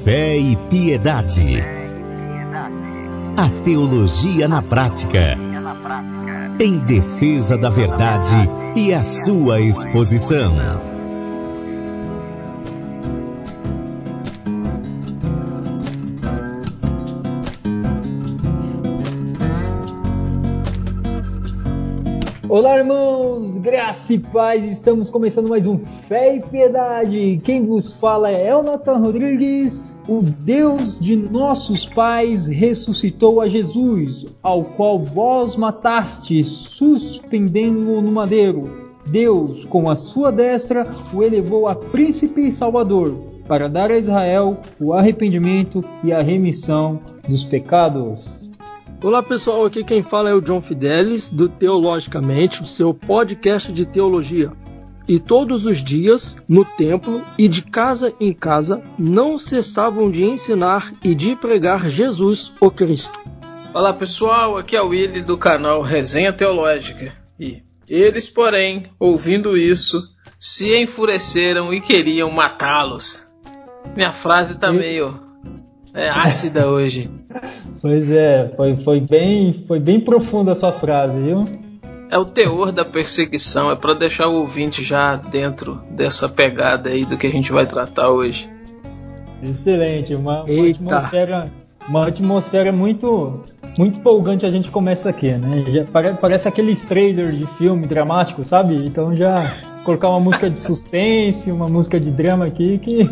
Fé e Piedade. A teologia na prática. Em defesa da verdade e a sua exposição. Olá, irmãos, graça e paz, estamos começando mais um Fé e Piedade. Quem vos fala é Elnatan Rodrigues. O Deus de nossos pais ressuscitou a Jesus, ao qual vós matastes, suspendendo-o no madeiro. Deus, com a sua destra, o elevou a príncipe e salvador, para dar a Israel o arrependimento e a remissão dos pecados. Olá pessoal, aqui quem fala é o John Fidelis, do Teologicamente, o seu podcast de teologia. E todos os dias, no templo e de casa em casa, não cessavam de ensinar e de pregar Jesus, o Cristo. Olá pessoal, aqui é o Willy do canal Resenha Teológica. E eles, porém, ouvindo isso, se enfureceram e queriam matá-los. Minha frase tá meio ácida hoje. Pois é, foi bem profunda a sua frase, viu? É o teor da perseguição, é para deixar o ouvinte já dentro dessa pegada aí do que a gente vai tratar hoje. Excelente, uma atmosfera muito empolgante. A gente começa aqui, né? Já parece aqueles trailers de filme dramático, sabe? Então já colocar uma música de suspense, uma música de drama aqui que...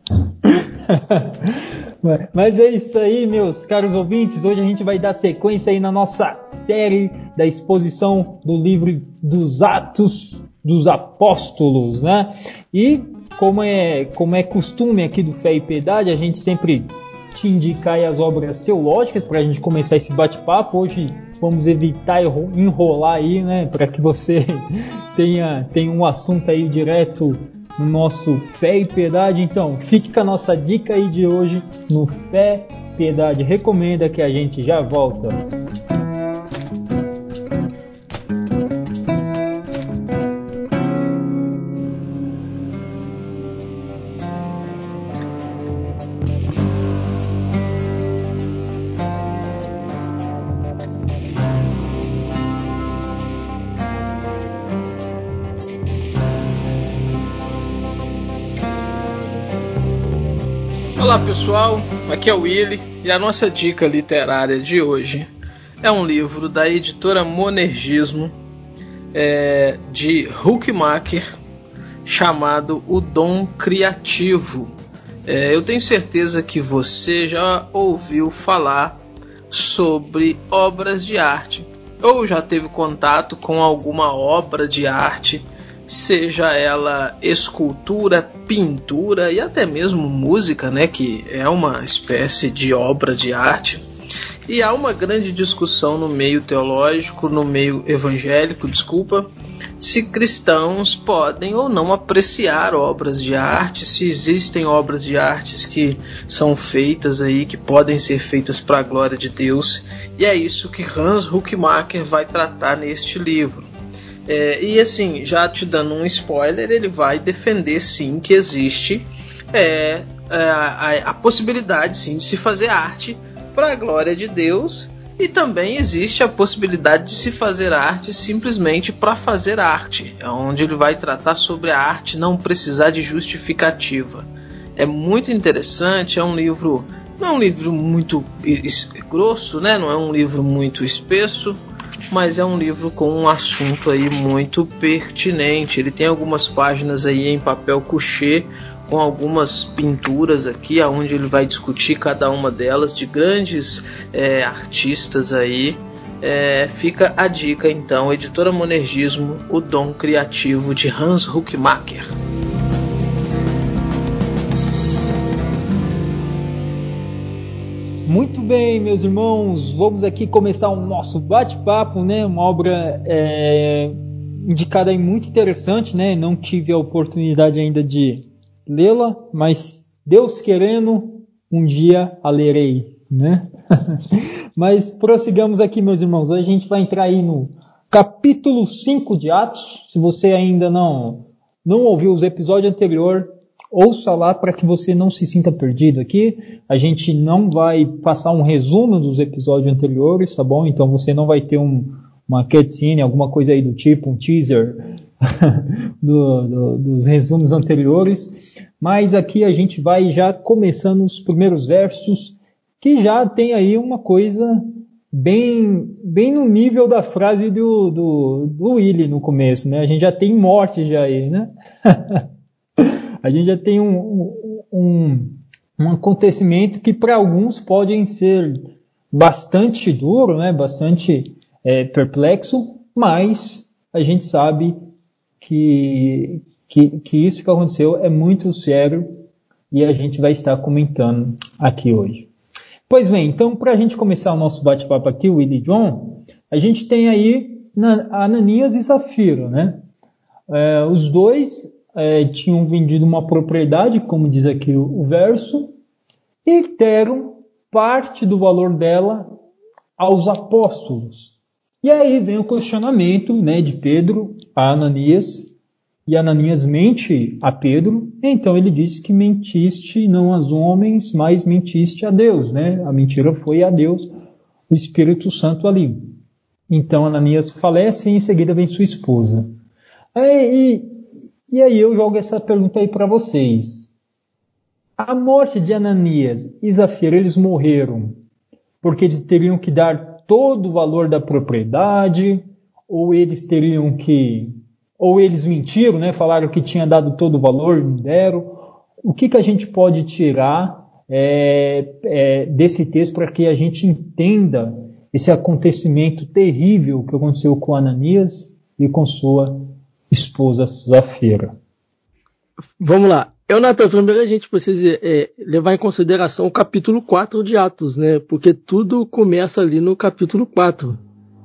Mas é isso aí, meus caros ouvintes. Hoje a gente vai dar sequência aí na nossa série da exposição do livro dos Atos dos Apóstolos, né? E como é costume aqui do Fé e Piedade, a gente sempre te indica aí as obras teológicas para a gente começar esse bate-papo. Hoje vamos evitar enrolar aí, né? Para que você tenha um assunto aí direto no nosso Fé e Piedade. Então, fique com a nossa dica aí de hoje no Fé, Piedade Recomenda, que a gente já volta. Olá pessoal, aqui é o Willy e a nossa dica literária de hoje é um livro da editora Monergismo, de Huckmacher, chamado O Dom Criativo. Eu tenho certeza que você já ouviu falar sobre obras de arte ou já teve contato com alguma obra de arte, seja ela escultura, pintura e até mesmo música, né, que é uma espécie de obra de arte. E há uma grande discussão no meio teológico, no meio evangélico, se cristãos podem ou não apreciar obras de arte, se existem obras de artes que são feitas aí, que podem ser feitas para a glória de Deus. E é isso que Hans Huckmacher vai tratar neste livro. E assim, já te dando um spoiler, ele vai defender sim que existe a possibilidade sim de se fazer arte para a glória de Deus, e também existe a possibilidade de se fazer arte simplesmente para fazer arte, onde ele vai tratar sobre a arte não precisar de justificativa. É muito interessante, é um livro, não é um livro muito grosso, né? Não é um livro muito espesso, mas é um livro com um assunto aí muito pertinente. Ele tem algumas páginas aí em papel couché, com algumas pinturas aqui, onde ele vai discutir cada uma delas, de grandes artistas aí. Fica a dica então, editora Monergismo, O Dom Criativo, de Hans Huckmacher. Muito bem, meus irmãos, vamos aqui começar o nosso bate-papo, né? Uma obra indicada aí muito interessante, né? Não tive a oportunidade ainda de lê-la, mas Deus querendo, um dia a lerei, né? Mas prossigamos aqui, meus irmãos. Hoje a gente vai entrar aí no capítulo 5 de Atos. Se você ainda não ouviu os episódios anteriores, ouça lá para que você não se sinta perdido aqui. A gente não vai passar um resumo dos episódios anteriores, tá bom? Então você não vai ter uma cutscene, alguma coisa aí do tipo, um teaser dos resumos anteriores. Mas aqui a gente vai já começando os primeiros versos, que já tem aí uma coisa bem no nível da frase do Willy no começo, né? A gente já tem morte já aí, né? A gente já tem um acontecimento que para alguns podem ser bastante duro, né? Bastante perplexo, mas a gente sabe que isso que aconteceu é muito sério e a gente vai estar comentando aqui hoje. Pois bem, então para a gente começar o nosso bate-papo aqui, o Willy e John, a gente tem aí Ananias e Safira, né? Os dois tinham vendido uma propriedade, como diz aqui o verso, e deram parte do valor dela aos apóstolos. E aí vem o questionamento, né, de Pedro a Ananias, e Ananias mente a Pedro, então ele diz que mentiste não aos homens, mas mentiste a Deus, né? A mentira foi a Deus, o Espírito Santo ali. Então Ananias falece e em seguida vem sua esposa. E aí eu jogo essa pergunta aí para vocês. A morte de Ananias e Safira, eles morreram porque eles teriam que dar todo o valor da propriedade, ou eles mentiram, né? Falaram que tinha dado todo o valor e não deram. O que a gente pode tirar desse texto para que a gente entenda esse acontecimento terrível que aconteceu com Ananias e com sua esposa Safira? Vamos lá. Nathan, primeiro a gente precisa levar em consideração o capítulo 4 de Atos, né? Porque tudo começa ali no capítulo 4,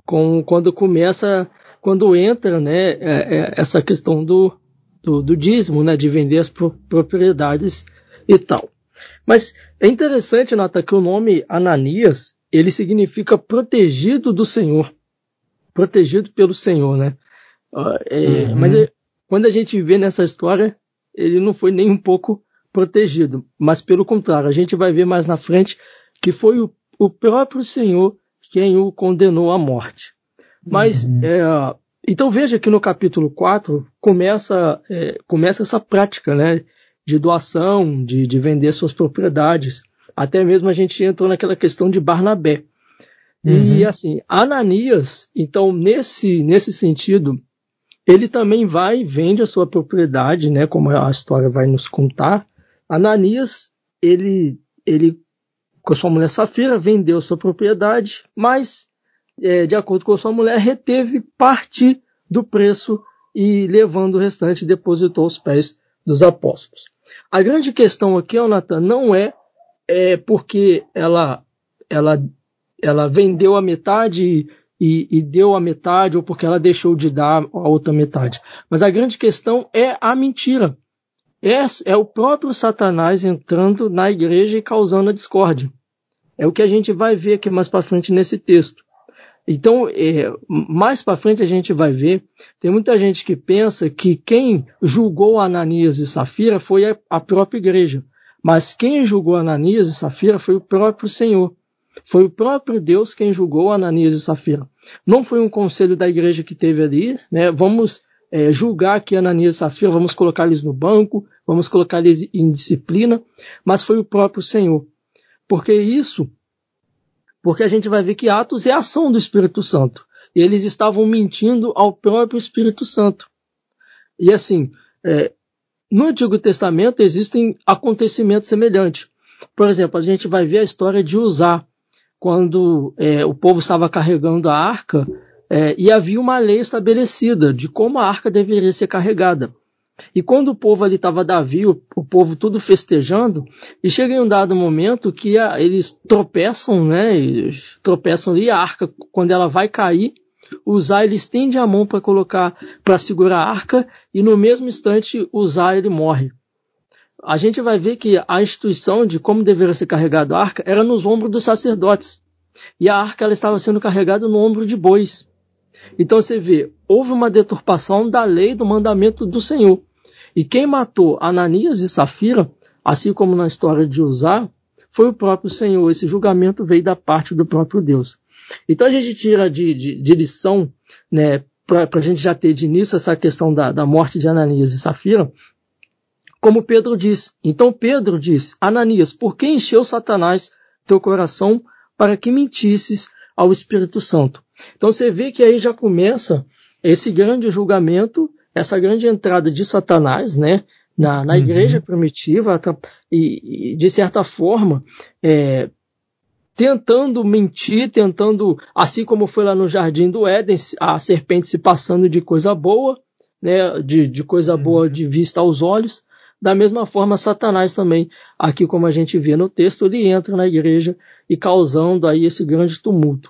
quando entra, né, essa questão do dízimo, né, de vender as propriedades e tal. Mas é interessante, Nathan, que o nome Ananias, ele significa protegido do Senhor, protegido pelo Senhor, né? Mas quando a gente vê nessa história, ele não foi nem um pouco protegido, mas pelo contrário, a gente vai ver mais na frente que foi o próprio Senhor quem o condenou à morte. Mas, então veja que no capítulo 4 começa essa prática, né, de doação, de vender suas propriedades. Até mesmo a gente entrou naquela questão de Barnabé. E assim, Ananias, então nesse sentido, ele também vende a sua propriedade, né, como a história vai nos contar. Ananias, ele com sua mulher Safira, vendeu sua propriedade, mas, de acordo com sua mulher, reteve parte do preço e, levando o restante, depositou aos pés dos apóstolos. A grande questão aqui, Nathan, não é porque ela vendeu a metade e deu a metade, ou porque ela deixou de dar a outra metade. Mas a grande questão é a mentira. É o próprio Satanás entrando na igreja e causando a discórdia. É o que a gente vai ver aqui mais para frente nesse texto. Então, mais para frente a gente vai ver, tem muita gente que pensa que quem julgou Ananias e Safira foi a própria igreja. Mas quem julgou Ananias e Safira foi o próprio Senhor. Foi o próprio Deus quem julgou Ananias e Safira. Não foi um conselho da igreja que teve ali, né? Vamos julgar aqui Ananias e Safira, vamos colocar eles no banco, vamos colocar eles em disciplina, mas foi o próprio Senhor. Porque a gente vai ver que Atos é a ação do Espírito Santo. E eles estavam mentindo ao próprio Espírito Santo. E assim, no Antigo Testamento existem acontecimentos semelhantes. Por exemplo, a gente vai ver a história de Uzá, quando o povo estava carregando a arca, e havia uma lei estabelecida de como a arca deveria ser carregada. E quando o povo ali estava Davi, o povo tudo festejando, e chega em um dado momento que eles tropeçam, né? Tropeçam ali, a arca, quando ela vai cair, Uzá ele estende a mão para segurar a arca, e no mesmo instante Uzá ele morre. A gente vai ver que a instituição de como deveria ser carregada a arca era nos ombros dos sacerdotes. E a arca ela estava sendo carregada no ombro de bois. Então você vê, houve uma deturpação da lei, do mandamento do Senhor. E quem matou Ananias e Safira, assim como na história de Uzá, foi o próprio Senhor. Esse julgamento veio da parte do próprio Deus. Então a gente tira de lição, né, para a gente já ter de início essa questão da morte de Ananias e Safira, como Pedro disse. Então Pedro disse: Ananias, por que encheu Satanás teu coração para que mentisses ao Espírito Santo? Então você vê que aí já começa esse grande julgamento, essa grande entrada de Satanás, né, na igreja primitiva, e de certa forma tentando mentir, assim como foi lá no Jardim do Éden, a serpente se passando de coisa boa, né, de coisa boa de vista aos olhos. Da mesma forma, Satanás também, aqui como a gente vê no texto, ele entra na igreja e causando aí esse grande tumulto.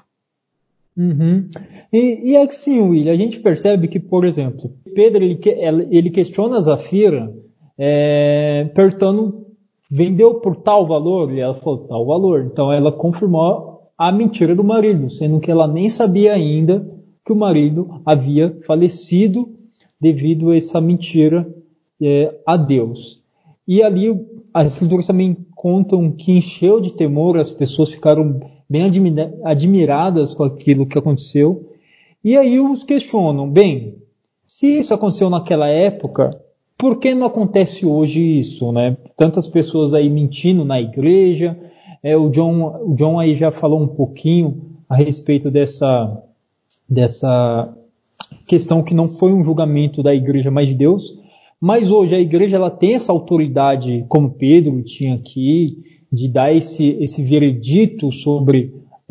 E assim, William, a gente percebe que, por exemplo, Pedro ele questiona a Safira, perguntando, vendeu por tal valor? E ela falou, tal valor. Então ela confirmou a mentira do marido, sendo que ela nem sabia ainda que o marido havia falecido devido a essa mentira a Deus. E ali as escrituras também contam que encheu de temor, as pessoas ficaram bem admiradas com aquilo que aconteceu. E aí os questionam, bem, se isso aconteceu naquela época, por que não acontece hoje isso, né? Tantas pessoas aí mentindo na igreja. O John aí já falou um pouquinho a respeito dessa questão que não foi um julgamento da igreja, mas de Deus. Mas hoje a igreja ela tem essa autoridade, como Pedro tinha aqui, de dar esse veredito sobre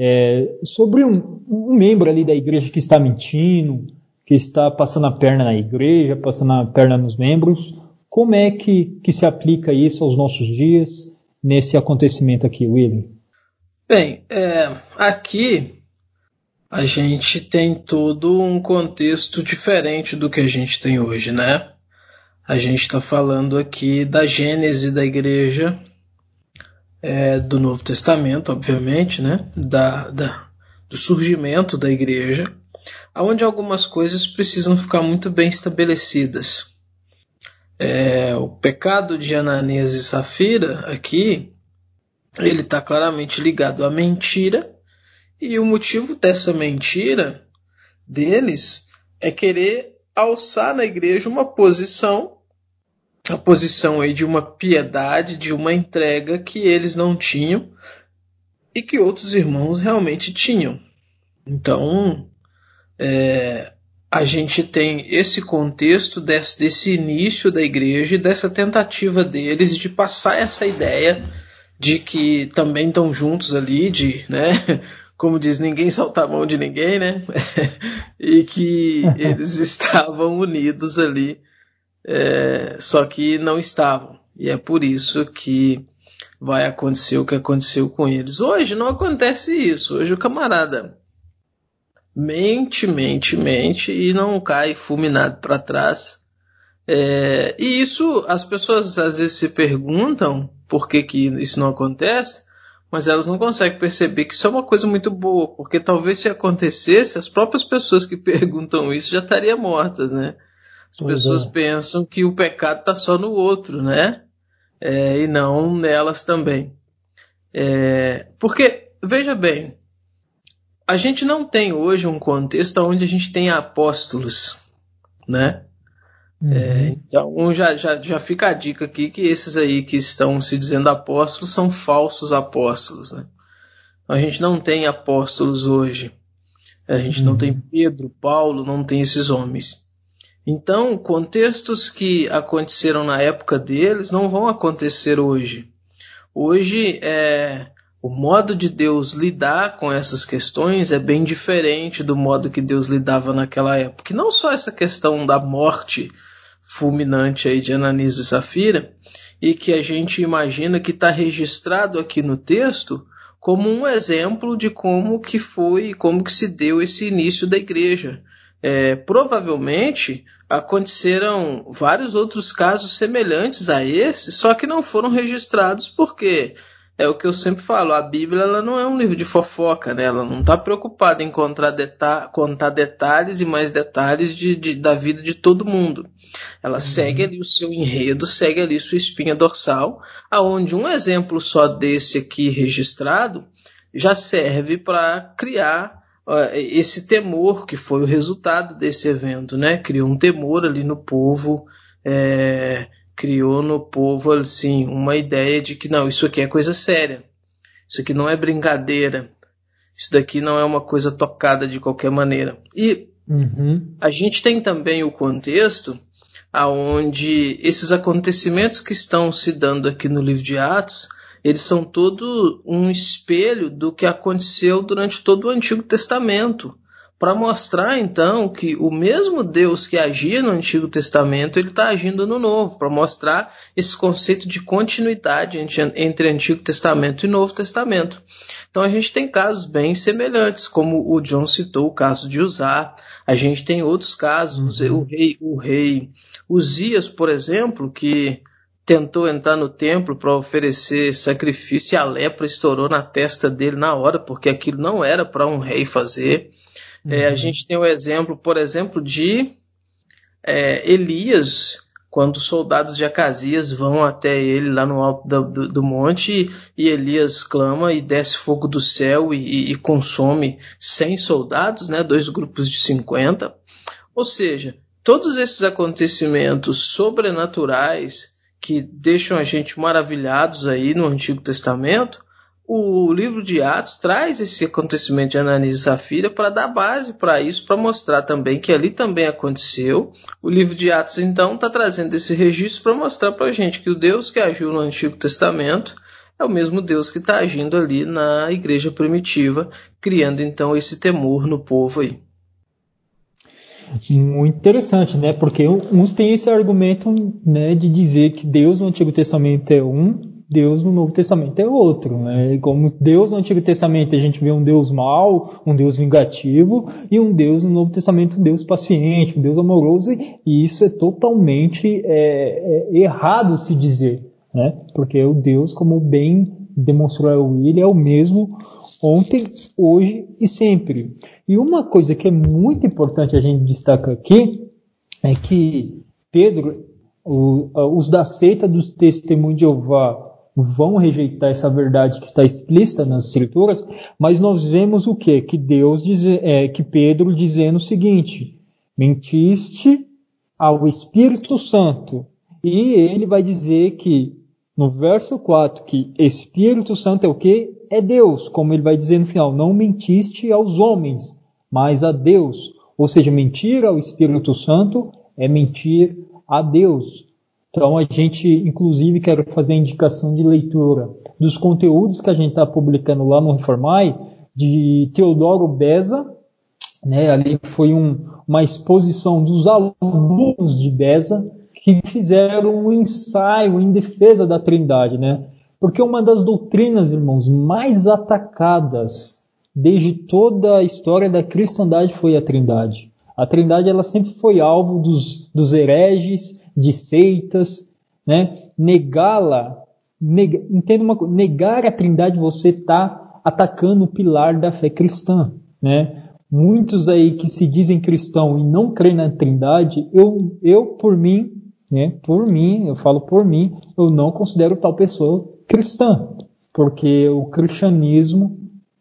um membro ali da igreja que está mentindo, que está passando a perna na igreja, passando a perna nos membros. Como é que se aplica isso aos nossos dias, nesse acontecimento aqui, William? Bem, aqui a gente tem todo um contexto diferente do que a gente tem hoje, né? A gente está falando aqui da gênese da igreja, do Novo Testamento, obviamente, né? Do surgimento da igreja, onde algumas coisas precisam ficar muito bem estabelecidas. O pecado de Ananias e Safira aqui, ele está claramente ligado à mentira, e o motivo dessa mentira deles é querer alçar na igreja uma posição, a posição aí de uma piedade, de uma entrega que eles não tinham e que outros irmãos realmente tinham. Então, a gente tem esse contexto desse início da igreja e dessa tentativa deles de passar essa ideia de que também estão juntos ali, né, como diz, ninguém solta a mão de ninguém, né, e que eles estavam unidos ali, só que não estavam. E é por isso que vai acontecer o que aconteceu com eles. Hoje não acontece isso. Hoje o camarada mente e não cai fulminado para trás. E isso, as pessoas às vezes se perguntam por que isso não acontece, mas elas não conseguem perceber que isso é uma coisa muito boa, porque talvez se acontecesse, as próprias pessoas que perguntam isso já estariam mortas, né? As pessoas pensam que o pecado está só no outro, né? E não nelas também. Porque, veja bem, a gente não tem hoje um contexto onde a gente tem apóstolos, né? Então já fica a dica aqui que esses aí que estão se dizendo apóstolos são falsos apóstolos, né? A gente não tem apóstolos hoje. A gente não tem Pedro, Paulo, não tem esses homens. Então, contextos que aconteceram na época deles não vão acontecer hoje. Hoje, o modo de Deus lidar com essas questões é bem diferente do modo que Deus lidava naquela época. E não só essa questão da morte fulminante aí de Ananias e Safira, e que a gente imagina que está registrado aqui no texto como um exemplo de como que foi e como que se deu esse início da igreja. Provavelmente aconteceram vários outros casos semelhantes a esse, só que não foram registrados porque É o que eu sempre falo, a Bíblia ela não é um livro de fofoca, né? Ela não está preocupada em contar detalhes e mais detalhes da vida de todo mundo. Ela segue ali o seu enredo, segue ali sua espinha dorsal, aonde um exemplo só desse aqui registrado já serve para criar esse temor que foi o resultado desse evento, né? Criou um temor ali no povo, criou no povo assim, uma ideia de que não, isso aqui é coisa séria, isso aqui não é brincadeira, isso daqui não é uma coisa tocada de qualquer maneira. E a gente tem também o contexto onde esses acontecimentos que estão se dando aqui no livro de Atos, eles são todo um espelho do que aconteceu durante todo o Antigo Testamento, para mostrar então que o mesmo Deus que agia no Antigo Testamento, ele está agindo no Novo, para mostrar esse conceito de continuidade entre Antigo Testamento e Novo Testamento. Então a gente tem casos bem semelhantes, como o John citou, o caso de Uzá. A gente tem outros casos, o rei Uzias, por exemplo, que tentou entrar no templo para oferecer sacrifício e a lepra estourou na testa dele na hora, porque aquilo não era para um rei fazer. A gente tem o exemplo, por exemplo, de Elias, quando os soldados de Acasias vão até ele lá no alto do monte, e Elias clama e desce fogo do céu e consome 100 soldados, né, 2 grupos de 50. Ou seja, todos esses acontecimentos sobrenaturais que deixam a gente maravilhados aí no Antigo Testamento, o livro de Atos traz esse acontecimento de Ananias e Safira para dar base para isso, para mostrar também que ali também aconteceu. O livro de Atos, então, está trazendo esse registro para mostrar para a gente que o Deus que agiu no Antigo Testamento é o mesmo Deus que está agindo ali na igreja primitiva, criando, então, esse temor no povo aí. Muito interessante, né? Porque uns têm esse argumento, né, de dizer que Deus no Antigo Testamento é um, Deus no Novo Testamento é outro, né? Como Deus no Antigo Testamento a gente vê um Deus mau, um Deus vingativo, e um Deus no Novo Testamento um Deus paciente, um Deus amoroso, e isso é totalmente errado se dizer, né? Porque o Deus, como bem demonstrou o William, é o mesmo ontem, hoje e sempre. E uma coisa que é muito importante a gente destacar aqui é que Pedro, os da seita dos testemunhos de Jeová vão rejeitar essa verdade que está explícita nas Escrituras, mas nós vemos o quê? Que que Pedro dizendo o seguinte: mentiste ao Espírito Santo. E ele vai dizer que, no verso 4, que Espírito Santo é o quê? É Deus, como ele vai dizer no final, não mentiste aos homens, mas a Deus. Ou seja, mentir ao Espírito Santo é mentir a Deus. Então a gente, inclusive, quer fazer a indicação de leitura dos conteúdos que a gente está publicando lá no Reformai, de Teodoro Beza, né? Ali foi uma exposição dos alunos de Beza, que fizeram um ensaio em defesa da Trindade, né? Porque uma das doutrinas, irmãos, mais atacadas desde toda a história da cristandade foi a Trindade. A Trindade ela sempre foi alvo dos hereges, de seitas, né? Negá-la, entenda uma coisa, negar a Trindade, você está atacando o pilar da fé cristã, né? Muitos aí que se dizem cristão e não creem na Trindade, eu por mim, né? Eu falo por mim, eu não considero tal pessoa cristã, porque o cristianismo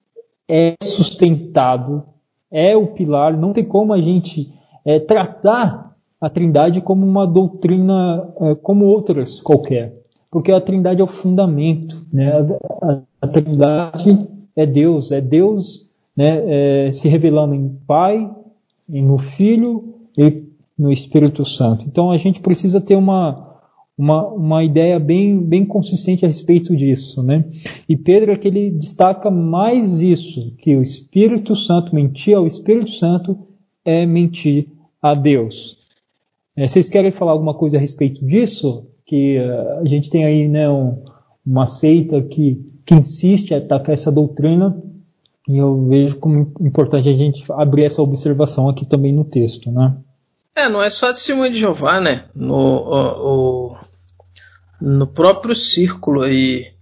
é sustentado, é o pilar, não tem como a gente tratar a Trindade como uma doutrina como outras qualquer, porque a Trindade é o fundamento, né? A Trindade é Deus, né? Se revelando em Pai, no Filho e no Espírito Santo. Então a gente precisa ter uma ideia bem consistente a respeito disso, né? E Pedro é que ele destaca mais isso, que o Espírito Santo, mentir ao Espírito Santo é mentir a Deus. Vocês querem falar alguma coisa a respeito disso? Que a gente tem aí, né, uma seita que insiste em atacar essa doutrina, e eu vejo como importante a gente abrir essa observação aqui também no texto, né? Não é só Testemunho de Jeová, né? No próprio círculo aí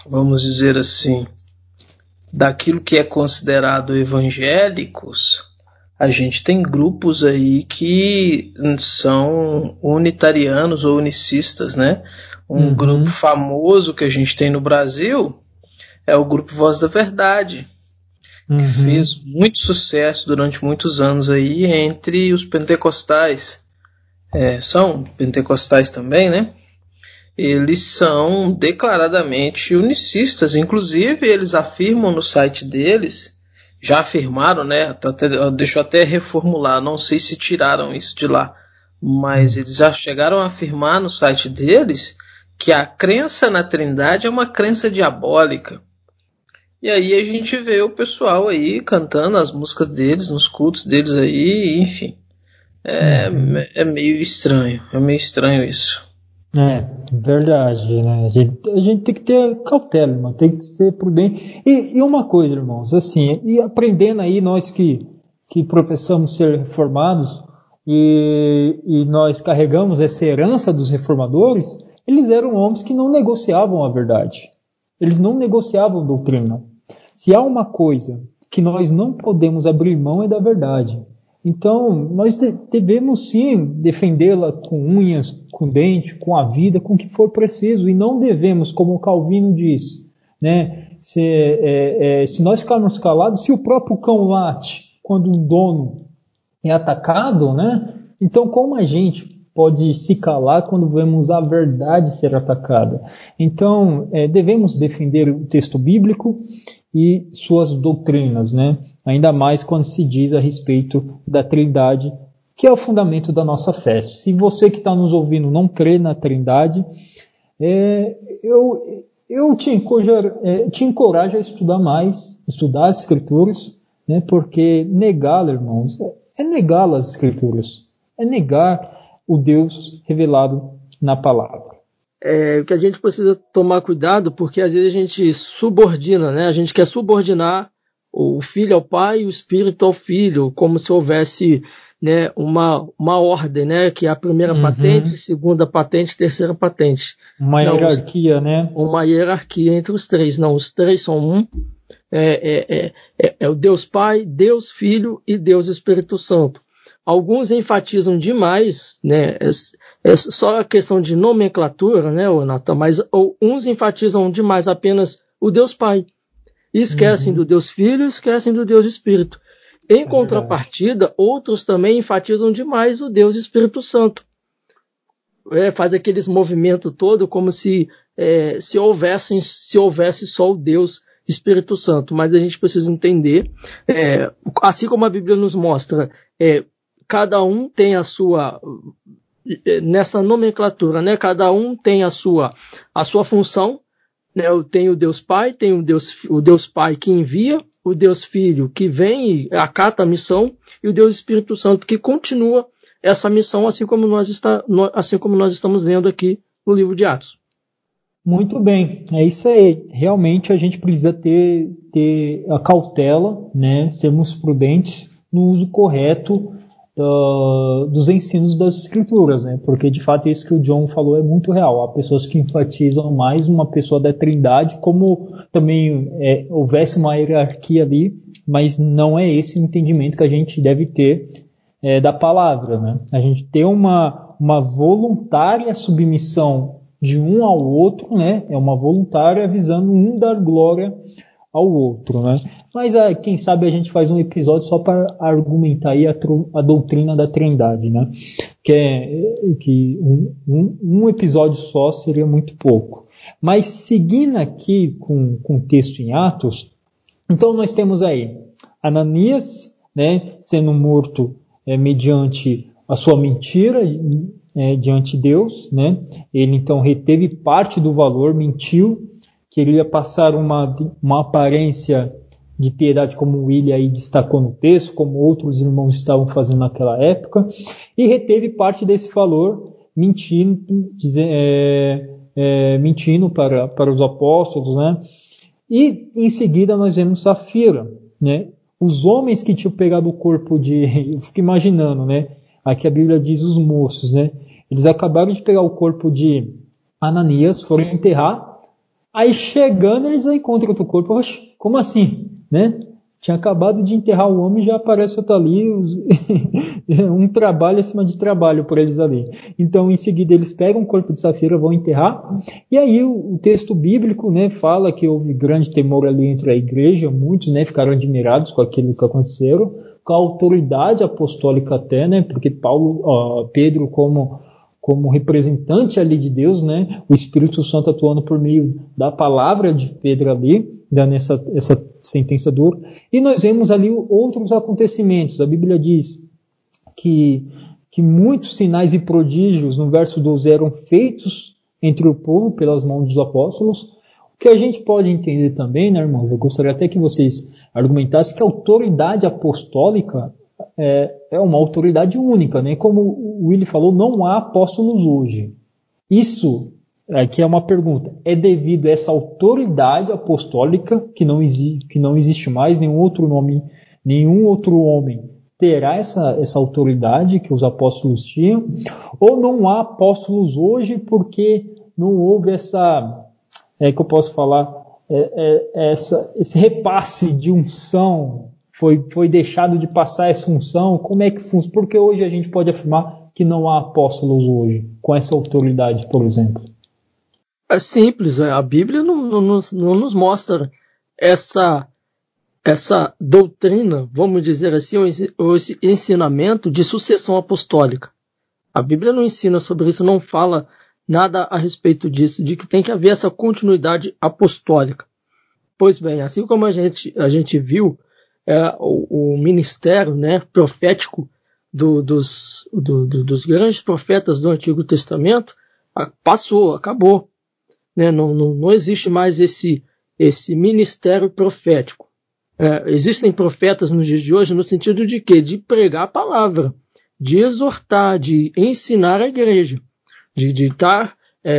vamos dizer assim, daquilo que é considerado evangélicos, a gente tem grupos aí que são unitarianos ou unicistas, né? Um grupo famoso que a gente tem no Brasil é o grupo Voz da Verdade, que fez muito sucesso durante muitos anos aí entre os pentecostais. São pentecostais também, né? Eles são declaradamente unicistas, inclusive eles afirmam no site deles, já afirmaram, né? Deixa eu até reformular, não sei se tiraram isso de lá, mas eles já chegaram a afirmar no site deles que a crença na Trindade é uma crença diabólica. E aí a gente vê o pessoal aí cantando as músicas deles, nos cultos deles aí, enfim. É meio estranho isso. Verdade, né? A gente tem que ter cautela, irmão, tem que ser prudente. E uma coisa, irmãos, assim, e aprendendo aí, nós que professamos ser reformados e nós carregamos essa herança dos reformadores, eles eram homens que não negociavam a verdade. Eles não negociavam doutrina. Se há uma coisa que nós não podemos abrir mão é da verdade. Então, nós devemos sim defendê-la com unhas, com dente, com a vida, com o que for preciso. E não devemos, como o Calvino diz, né, se nós ficarmos calados, se o próprio cão late quando um dono é atacado, né, então como a gente pode se calar quando vemos a verdade ser atacada? Então, devemos defender o texto bíblico e suas doutrinas, né? Ainda mais quando se diz a respeito da Trindade, que é o fundamento da nossa fé. Se você que está nos ouvindo não crê na Trindade, eu te encorajo a estudar mais, estudar as Escrituras, né? Porque negá-la, irmãos, é negar as Escrituras, é negar o Deus revelado na palavra. Que a gente precisa tomar cuidado, porque às vezes a gente subordina, né? A gente quer subordinar o filho ao pai e o espírito ao filho, como se houvesse, né, uma ordem, né? Que é a primeira patente, segunda patente, terceira patente. Uma hierarquia, né? Uma hierarquia entre os três. Não, os três são um. É o Deus Pai, Deus Filho e Deus Espírito Santo. Alguns enfatizam demais, né? É só a questão de nomenclatura, né, Nathan? Mas uns enfatizam demais apenas o Deus Pai. E esquecem do Deus Filho, esquecem do Deus Espírito. Em contrapartida, outros também enfatizam demais o Deus Espírito Santo. Faz aqueles movimentos todo como se houvesse só o Deus Espírito Santo. Mas a gente precisa entender, assim como a Bíblia nos mostra, cada um tem a sua, nessa nomenclatura, né? Cada um tem a sua função, né? Tem o Deus Pai, tem o Deus Pai que envia, o Deus Filho que vem e acata a missão, e o Deus Espírito Santo que continua essa missão, assim como nós estamos lendo aqui no livro de Atos. Muito bem, é isso aí. Realmente a gente precisa ter a cautela, né? Sermos prudentes no uso correto dos ensinos das Escrituras, né? Porque de fato isso que o John falou é muito real. Há pessoas que enfatizam mais uma pessoa da Trindade, como também houvesse uma hierarquia ali, mas não é esse o entendimento que a gente deve ter da palavra, né? A gente tem uma voluntária submissão de um ao outro, né? É uma voluntária visando um dar glória ao outro, né? Mas quem sabe a gente faz um episódio só para argumentar aí a doutrina da Trindade, né? Que um episódio só seria muito pouco. Mas seguindo aqui com o texto em Atos, então nós temos aí Ananias, né, sendo morto mediante a sua mentira diante de Deus, né? Ele então reteve parte do valor, mentiu, queria passar uma aparência de piedade, como o William aí destacou no texto, como outros irmãos estavam fazendo naquela época, e reteve parte desse valor, mentindo para os apóstolos, né? E em seguida nós vemos Safira, né? Os homens que tinham pegado o corpo eu fico imaginando, né? Aqui a Bíblia diz os moços, né? Eles acabaram de pegar o corpo de Ananias, foram enterrar, Aí chegando, eles encontram outro corpo. Oxe, como assim? Né? Tinha acabado de enterrar o homem e já aparece outro ali. Um trabalho acima de trabalho por eles ali. Então, em seguida, eles pegam o corpo de Safira, vão enterrar. E aí, o texto bíblico, né, fala que houve grande temor ali entre a igreja. Muitos, né, ficaram admirados com aquilo que aconteceram. Com a autoridade apostólica até, né, porque Pedro, como representante ali de Deus, né, o Espírito Santo atuando por meio da palavra de Pedro ali, dando essa sentença dura. E nós vemos ali outros acontecimentos. A Bíblia diz que muitos sinais e prodígios, no verso 12, eram feitos entre o povo pelas mãos dos apóstolos. O que a gente pode entender também, né, irmãos, eu gostaria até que vocês argumentassem que a autoridade apostólica é uma autoridade única, né? Como o Willy falou, não há apóstolos hoje. Isso, aqui é uma pergunta, é devido a essa autoridade apostólica que não existe mais, nenhum outro homem terá essa autoridade que os apóstolos tinham, ou não há apóstolos hoje porque não houve esse repasse de unção, foi deixado de passar essa unção. Como é que funciona? Porque hoje a gente pode afirmar que não há apóstolos hoje, com essa autoridade, por exemplo. É simples, a Bíblia não nos mostra essa doutrina, vamos dizer assim, ou esse ensinamento de sucessão apostólica. A Bíblia não ensina sobre isso, não fala nada a respeito disso, de que tem que haver essa continuidade apostólica. Pois bem, assim como a gente viu o ministério, né, profético dos grandes profetas do Antigo Testamento, passou, acabou. Né? Não existe mais esse ministério profético. Existem profetas nos dias de hoje no sentido de quê? De pregar a palavra, de exortar, de ensinar a igreja, de estar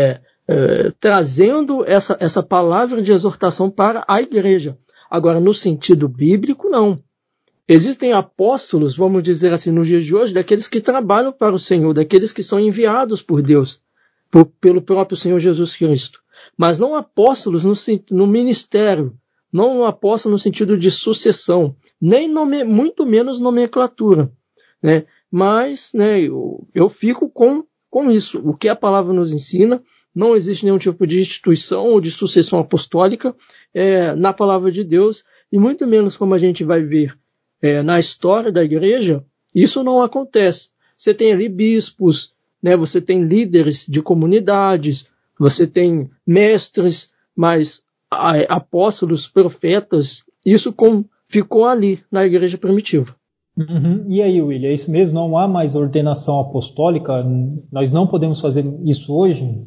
trazendo essa palavra de exortação para a igreja. Agora, no sentido bíblico, não. Existem apóstolos, vamos dizer assim, nos dias de hoje, daqueles que trabalham para o Senhor, daqueles que são enviados por Deus, pelo próprio Senhor Jesus Cristo. Mas não apóstolos no ministério, não apóstolos no sentido de sucessão, nem muito menos nomenclatura. Né? Mas, né, eu fico com isso. O que a palavra nos ensina, não existe nenhum tipo de instituição ou de sucessão apostólica na palavra de Deus, e muito menos como a gente vai ver na história da igreja, isso não acontece. Você tem ali bispos, né, você tem líderes de comunidades, você tem mestres, mas apóstolos, profetas, isso ficou ali na igreja primitiva. Uhum. E aí, William, é isso mesmo? Não há mais ordenação apostólica? Nós não podemos fazer isso hoje?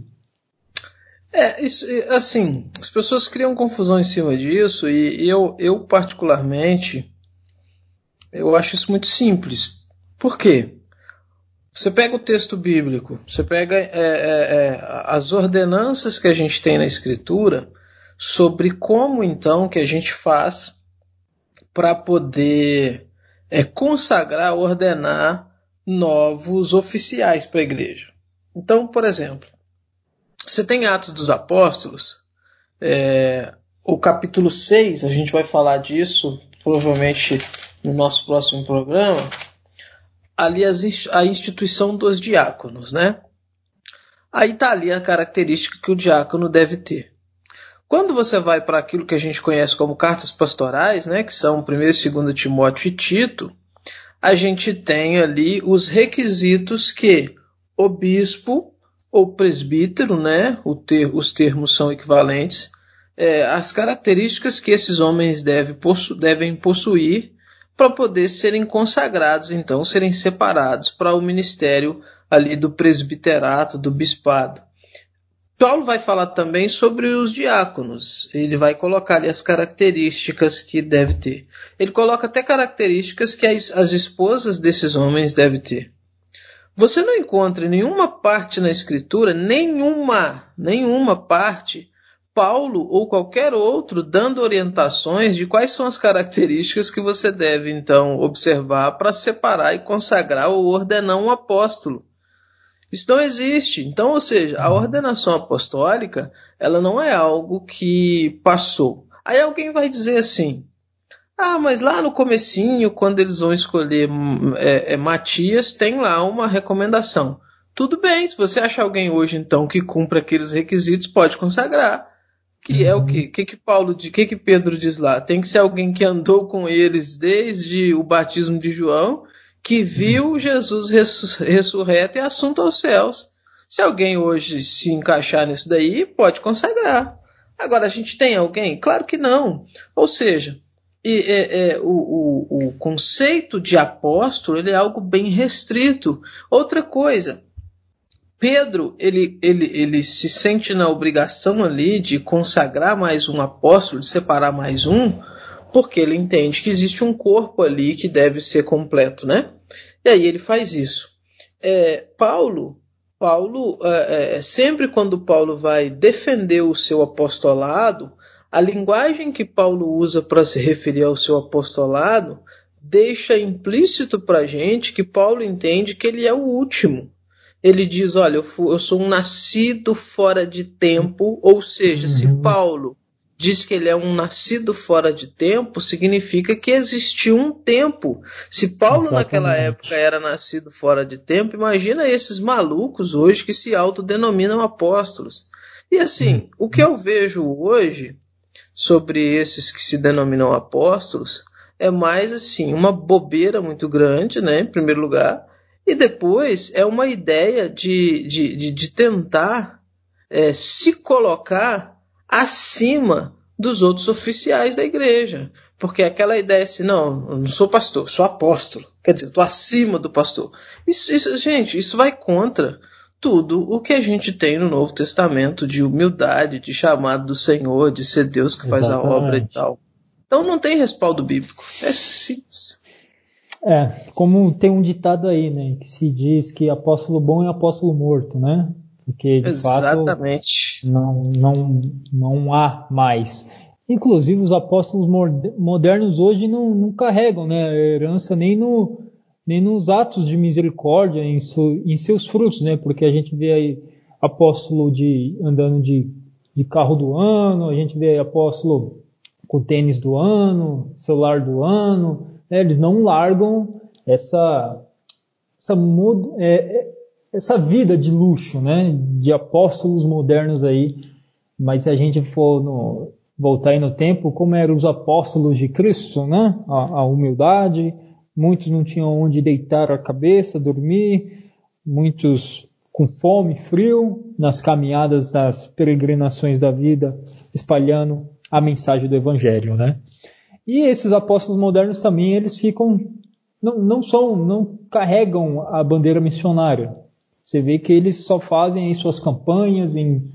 Isso, assim, as pessoas criam confusão em cima disso, e eu particularmente, eu acho isso muito simples. Por quê? Você pega o texto bíblico, você pega as ordenanças que a gente tem na Escritura sobre como, então, que a gente faz para poder consagrar, ordenar novos oficiais para a igreja. Então, por exemplo, você tem Atos dos Apóstolos, o capítulo 6, a gente vai falar disso provavelmente no nosso próximo programa, ali a instituição dos diáconos, né? Aí está ali a característica que o diácono deve ter. Quando você vai para aquilo que a gente conhece como cartas pastorais, né, que são 1º e 2º Timóteo e Tito, a gente tem ali os requisitos que o bispo ou presbítero, né, os termos são equivalentes, as características que esses homens devem possuir para poder serem consagrados, então, serem separados para o ministério ali do presbiterato, do bispado. Paulo vai falar também sobre os diáconos. Ele vai colocar ali as características que deve ter. Ele coloca até características que as esposas desses homens devem ter. Você não encontra em nenhuma parte na Escritura, nenhuma parte, Paulo ou qualquer outro dando orientações de quais são as características que você deve, então, observar para separar e consagrar ou ordenar um apóstolo. Isso não existe. Então, ou seja, a ordenação apostólica, ela não é algo que passou. Aí alguém vai dizer assim, mas lá no comecinho, quando eles vão escolher Matias, tem lá uma recomendação. Tudo bem, se você achar alguém hoje, então, que cumpra aqueles requisitos, pode consagrar. Que é o quê? O que Pedro diz lá? Tem que ser alguém que andou com eles desde o batismo de João, que viu Jesus ressurreto e assunto aos céus. Se alguém hoje se encaixar nisso daí, pode consagrar. Agora, a gente tem alguém? Claro que não. Ou seja, o conceito de apóstolo ele é algo bem restrito. Outra coisa, Pedro ele se sente na obrigação ali de consagrar mais um apóstolo, de separar mais um, porque ele entende que existe um corpo ali que deve ser completo, né? E aí ele faz isso. Paulo, sempre quando Paulo vai defender o seu apostolado, a linguagem que Paulo usa para se referir ao seu apostolado deixa implícito para a gente que Paulo entende que ele é o último. Ele diz, olha, eu sou um nascido fora de tempo, ou seja, se Paulo diz que ele é um nascido fora de tempo, significa que existiu um tempo. Se Paulo naquela época era nascido fora de tempo, imagina esses malucos hoje que se autodenominam apóstolos. E assim, o que eu vejo hoje sobre esses que se denominam apóstolos é mais assim, uma bobeira muito grande, né, em primeiro lugar, e depois é uma ideia de tentar se colocar acima dos outros oficiais da igreja. Porque aquela ideia assim, não, eu não sou pastor, sou apóstolo. Quer dizer, eu estou acima do pastor. Gente, isso vai contra tudo o que a gente tem no Novo Testamento de humildade, de chamado do Senhor, de ser Deus que faz a obra e tal. Então não tem respaldo bíblico. É simples. Como tem um ditado aí, né, que se diz que apóstolo bom é apóstolo morto, né? Porque de Exatamente. Fato não há mais. Inclusive os apóstolos modernos hoje não carregam, né, a herança nem nos atos de misericórdia em seus frutos, né? Porque a gente vê aí apóstolo andando de carro do ano, a gente vê aí apóstolo com tênis do ano, celular do ano. Eles não largam essa vida de luxo, né, de apóstolos modernos aí. Mas se a gente for voltar aí no tempo, como eram os apóstolos de Cristo, né, a humildade, muitos não tinham onde deitar a cabeça, dormir, muitos com fome, frio, nas caminhadas das peregrinações da vida, espalhando a mensagem do Evangelho, né? E esses apóstolos modernos também, eles ficam, não carregam a bandeira missionária. Você vê que eles só fazem em suas campanhas, em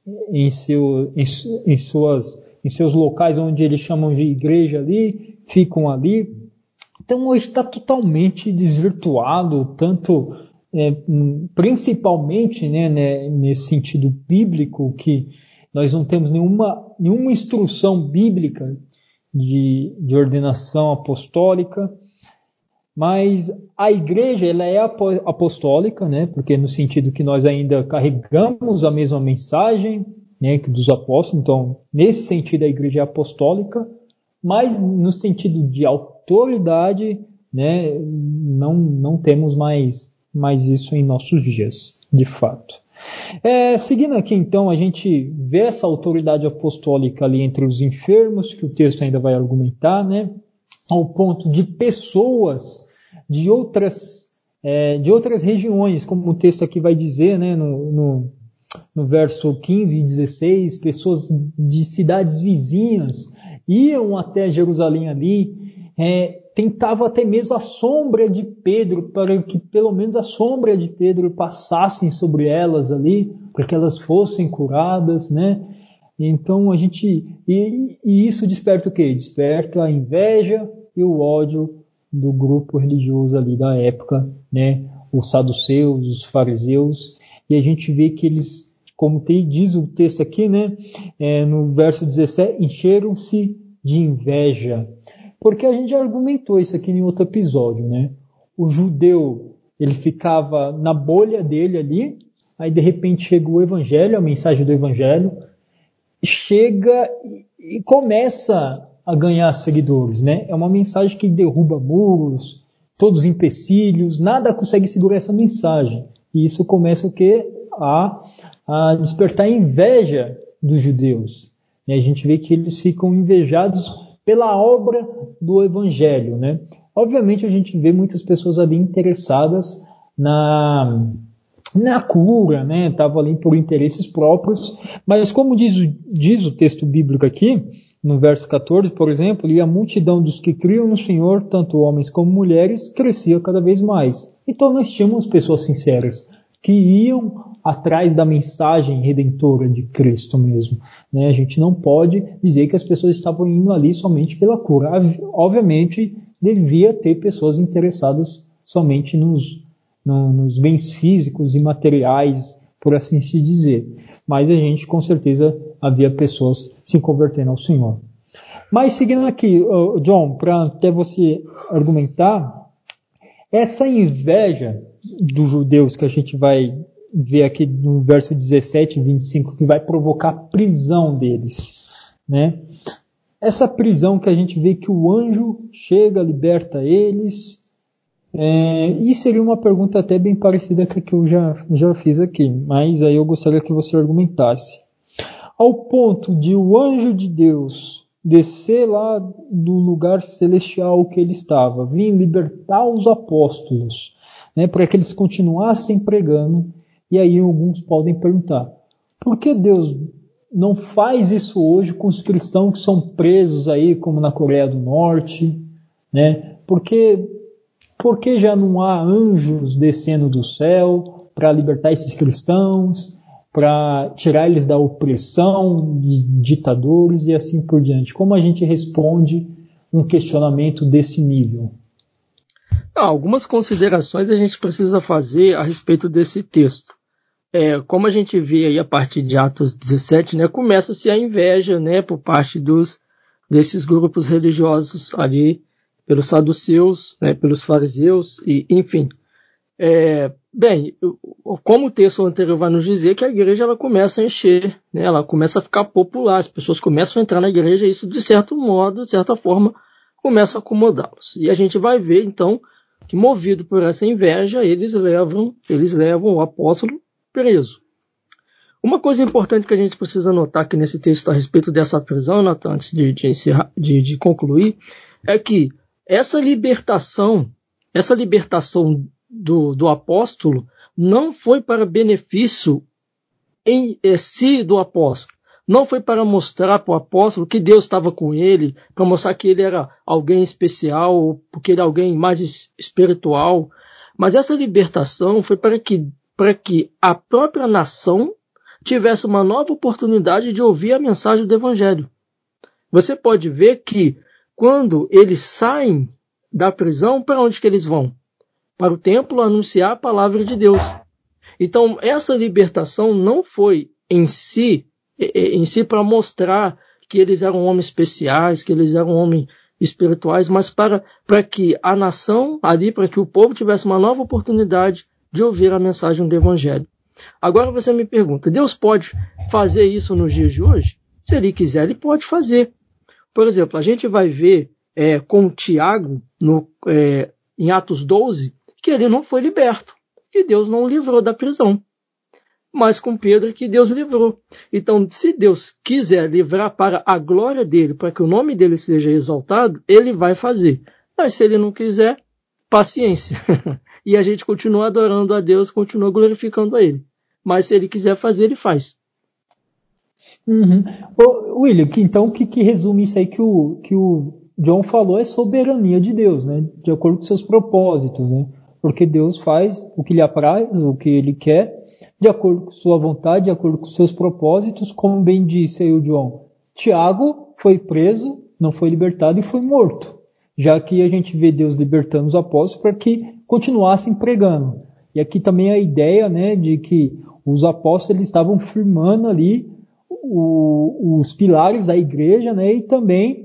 seus locais onde eles chamam de igreja ali, ficam ali. Então hoje está totalmente desvirtuado, tanto principalmente, né, nesse sentido bíblico, que nós não temos nenhuma instrução bíblica de ordenação apostólica, mas a igreja ela é apostólica, né? Porque no sentido que nós ainda carregamos a mesma mensagem, né, que dos apóstolos, então nesse sentido a igreja é apostólica, mas no sentido de autoridade, né, não temos mais isso em nossos dias, de fato. Seguindo aqui, então, a gente vê essa autoridade apostólica ali entre os enfermos, que o texto ainda vai argumentar, né? Ao ponto de pessoas de outras regiões, como o texto aqui vai dizer, né? No verso 15 e 16, pessoas de cidades vizinhas iam até Jerusalém ali, tentava até mesmo a sombra de Pedro, para que pelo menos a sombra de Pedro passassem sobre elas ali, para que elas fossem curadas, né? Então e isso desperta o quê? Desperta a inveja e o ódio do grupo religioso ali da época, né? Os saduceus, os fariseus, e a gente vê que eles, como diz o texto aqui, né? No verso 17, encheram-se de inveja. Porque a gente já argumentou isso aqui em outro episódio, né? O judeu, ele ficava na bolha dele ali, aí de repente chega o evangelho, a mensagem do evangelho, chega e começa a ganhar seguidores, né? É uma mensagem que derruba muros, todos os empecilhos, nada consegue segurar essa mensagem. E isso começa o quê? A despertar inveja dos judeus. E a gente vê que eles ficam invejados pela obra do evangelho, né? Obviamente a gente vê muitas pessoas ali interessadas na cura, né? Estavam ali por interesses próprios, mas como diz o texto bíblico aqui, no verso 14, por exemplo, e a multidão dos que criam no Senhor, tanto homens como mulheres, crescia cada vez mais. Então nós tínhamos pessoas sinceras, que iam atrás da mensagem redentora de Cristo mesmo, né? A gente não pode dizer que as pessoas estavam indo ali somente pela cura. Obviamente, devia ter pessoas interessadas somente nos bens físicos e materiais, por assim se dizer. Mas a gente, com certeza, havia pessoas se convertendo ao Senhor. Mas seguindo aqui, John, para até você argumentar, essa inveja dos judeus que a gente vai ver aqui no verso 17 e 25, que vai provocar a prisão deles, né? Essa prisão que a gente vê que o anjo chega, liberta eles, e seria uma pergunta até bem parecida com a que eu já fiz aqui, mas aí eu gostaria que você argumentasse. Ao ponto de o anjo de Deus descer lá do lugar celestial que ele estava, vir libertar os apóstolos, né, para que eles continuassem pregando, e aí alguns podem perguntar, por que Deus não faz isso hoje com os cristãos que são presos aí, como na Coreia do Norte, né? Por que já não há anjos descendo do céu para libertar esses cristãos, para tirar eles da opressão de ditadores e assim por diante? Como a gente responde um questionamento desse nível? Algumas considerações a gente precisa fazer a respeito desse texto. Como a gente vê aí a partir de Atos 17, né, começa-se a inveja, né, por parte desses grupos religiosos ali, pelos saduceus, né, pelos fariseus, e enfim. Bem, como o texto anterior vai nos dizer, que a igreja ela começa a encher, né, ela começa a ficar popular, as pessoas começam a entrar na igreja e isso, de certo modo, de certa forma, começa a acomodá-los. E a gente vai ver, então, que movido por essa inveja, eles levam o apóstolo preso. Uma coisa importante que a gente precisa notar aqui nesse texto a respeito dessa prisão, Nathan, antes de concluir, é que essa libertação do apóstolo não foi para benefício em si do apóstolo. Não foi para mostrar para o apóstolo que Deus estava com ele, para mostrar que ele era alguém especial, porque ele é alguém mais espiritual. Mas essa libertação foi para que a própria nação tivesse uma nova oportunidade de ouvir a mensagem do Evangelho. Você pode ver que quando eles saem da prisão, para onde que eles vão? Para o templo anunciar a palavra de Deus. Então, essa libertação não foi em si para mostrar que eles eram homens especiais, que eles eram homens espirituais, mas para que a nação ali, para que o povo tivesse uma nova oportunidade de ouvir a mensagem do Evangelho. Agora você me pergunta, Deus pode fazer isso nos dias de hoje? Se Ele quiser, Ele pode fazer. Por exemplo, a gente vai ver com Tiago, em Atos 12, que ele não foi liberto, que Deus não o livrou da prisão. Mas com Pedro que Deus livrou. Então, se Deus quiser livrar para a glória dele, para que o nome dele seja exaltado, Ele vai fazer. Mas se Ele não quiser, paciência. E a gente continua adorando a Deus, continua glorificando a Ele. Mas se Ele quiser fazer, Ele faz. Uhum. William, então o que resume isso aí que o John falou é soberania de Deus, né? De acordo com seus propósitos, né? Porque Deus faz o que lhe apraz, o que Ele quer, de acordo com sua vontade, de acordo com seus propósitos, como bem disse aí o John. Tiago foi preso, não foi libertado e foi morto. Já que a gente vê Deus libertando os apóstolos para que continuassem pregando. E aqui também a ideia, né, de que os apóstolos estavam firmando ali os pilares da igreja, né, e também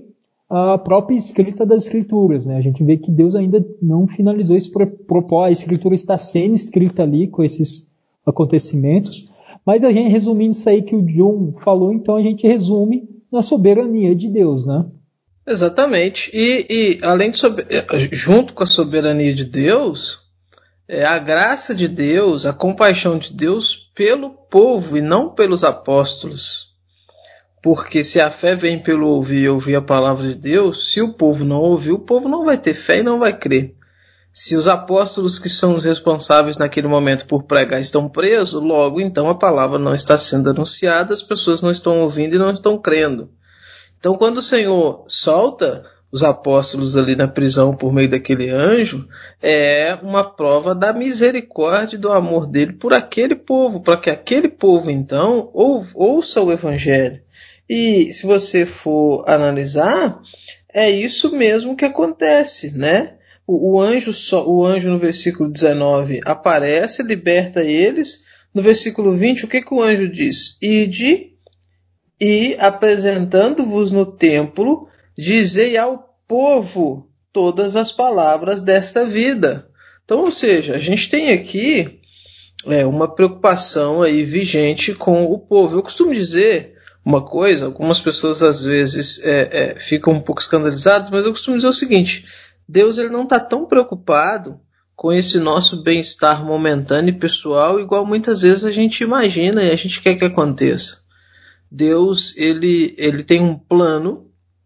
a própria escrita das Escrituras, né? A gente vê que Deus ainda não finalizou esse propósito, a Escritura está sendo escrita ali com esses acontecimentos, mas a gente, resumindo isso aí que o John falou, então a gente resume na soberania de Deus, né? Exatamente. E além de junto com a soberania de Deus, a graça de Deus, a compaixão de Deus pelo povo e não pelos apóstolos. Porque se a fé vem pelo ouvir a palavra de Deus, se o povo não ouvir, o povo não vai ter fé e não vai crer. Se os apóstolos que são os responsáveis naquele momento por pregar estão presos, logo então a palavra não está sendo anunciada, as pessoas não estão ouvindo e não estão crendo. Então quando o Senhor solta os apóstolos ali na prisão por meio daquele anjo, é uma prova da misericórdia e do amor dele por aquele povo, para que aquele povo então ouça o evangelho. E se você for analisar, é isso mesmo que acontece, né? O anjo no versículo 19 aparece, liberta eles. No versículo 20, o que o anjo diz? Ide e, apresentando-vos no templo, dizei ao povo todas as palavras desta vida. Então, ou seja, a gente tem aqui uma preocupação aí vigente com o povo. Eu costumo dizer uma coisa, algumas pessoas às vezes ficam um pouco escandalizadas, mas eu costumo dizer o seguinte: Deus ele não está tão preocupado com esse nosso bem-estar momentâneo e pessoal, igual muitas vezes a gente imagina e a gente quer que aconteça. Deus ele tem um plano,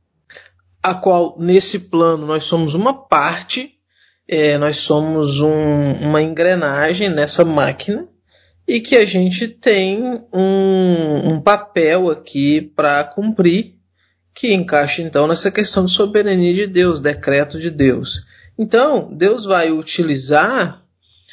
a qual nesse plano nós somos uma parte, nós somos uma engrenagem nessa máquina, e que a gente tem um papel aqui para cumprir, que encaixa então nessa questão de soberania de Deus, decreto de Deus. Então, Deus vai utilizar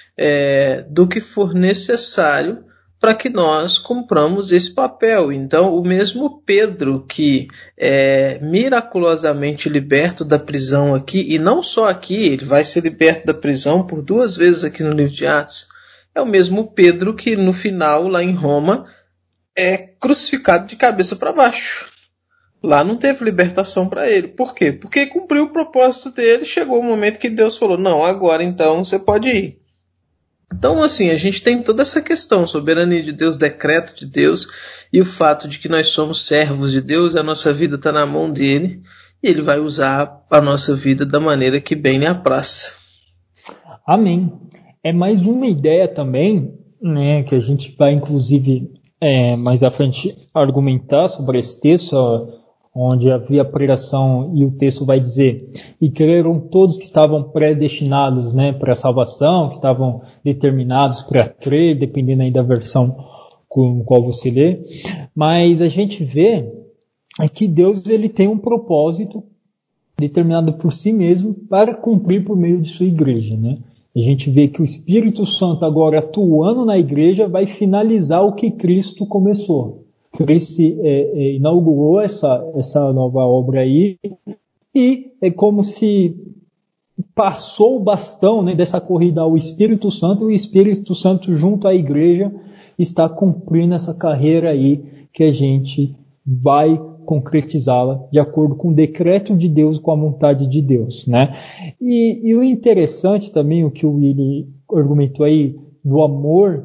do que for necessário para que nós cumpramos esse papel. Então, o mesmo Pedro, que é miraculosamente liberto da prisão aqui, e não só aqui, ele vai ser liberto da prisão por 2 vezes aqui no livro de Atos, é o mesmo Pedro que no final, lá em Roma, é crucificado de cabeça para baixo. Lá não teve libertação para ele. Por quê? Porque cumpriu o propósito dele, chegou o momento que Deus falou, não, agora então você pode ir. Então, assim, a gente tem toda essa questão, soberania de Deus, decreto de Deus, e o fato de que nós somos servos de Deus, a nossa vida está na mão dele, e ele vai usar a nossa vida da maneira que bem lhe apraz. Amém. É mais uma ideia também, né, que a gente vai, inclusive, mais à frente argumentar sobre esse texto, onde havia pregação, e o texto vai dizer, e creram todos que estavam predestinados, né, para a salvação, que estavam determinados para crer, dependendo aí da versão com qual você lê. Mas a gente vê que Deus ele tem um propósito determinado por si mesmo para cumprir por meio de sua igreja, né? A gente vê que o Espírito Santo agora atuando na igreja vai finalizar o que Cristo começou. Cristo inaugurou essa nova obra aí, e é como se passou o bastão, né, dessa corrida ao Espírito Santo, e o Espírito Santo junto à igreja está cumprindo essa carreira aí que a gente vai concretizá-la de acordo com o decreto de Deus, com a vontade de Deus, né? E o interessante também, o que o Willy argumentou aí, do amor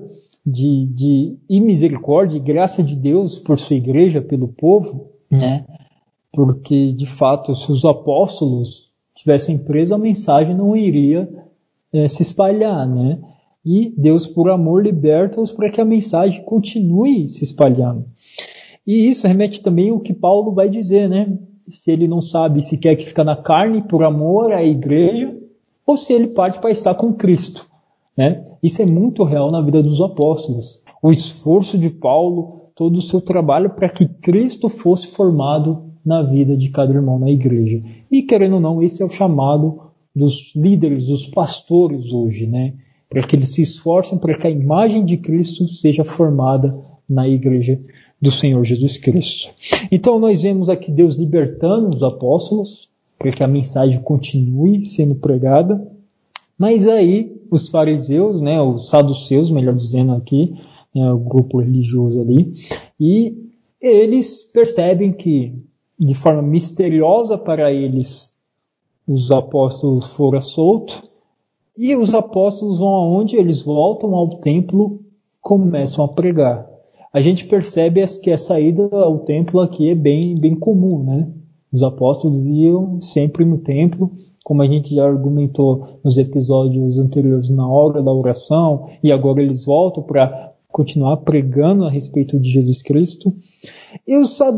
e misericórdia e graça de Deus por sua igreja, pelo povo, né? Porque, de fato, se os apóstolos tivessem preso, a mensagem não iria se espalhar, né? E Deus, por amor, liberta-os para que a mensagem continue se espalhando. E isso remete também ao que Paulo vai dizer, né? Se ele não sabe se quer que fica na carne por amor à igreja, ou se ele parte para estar com Cristo, né? Isso é muito real na vida dos apóstolos. O esforço de Paulo, todo o seu trabalho para que Cristo fosse formado na vida de cada irmão na igreja. E, querendo ou não, esse é o chamado dos líderes, dos pastores hoje, né? Para que eles se esforcem para que a imagem de Cristo seja formada na igreja do Senhor Jesus Cristo. Então nós vemos aqui Deus libertando os apóstolos para que a mensagem continue sendo pregada, mas aí os fariseus, né, os saduceus, melhor dizendo aqui, né, o grupo religioso ali, e eles percebem que de forma misteriosa para eles, os apóstolos foram soltos, e os apóstolos vão aonde? Eles voltam ao templo, começam a pregar. A gente percebe que a saída ao templo aqui é bem comum, né? Os apóstolos iam sempre no templo, como a gente já argumentou nos episódios anteriores, na hora da oração, e agora eles voltam para continuar pregando a respeito de Jesus Cristo. E